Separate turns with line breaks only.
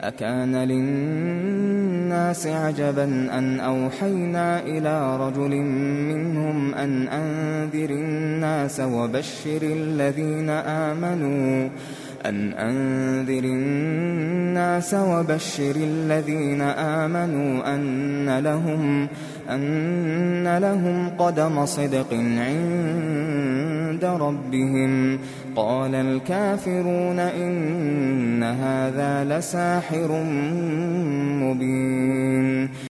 أكان للناس عجبا أن أوحينا إلى رجل منهم أن أنذر الناس وبشر الذين آمنوا أن لهم قدم صدق عند ربهم. قال الكافرون إن هذا لساحر مبين.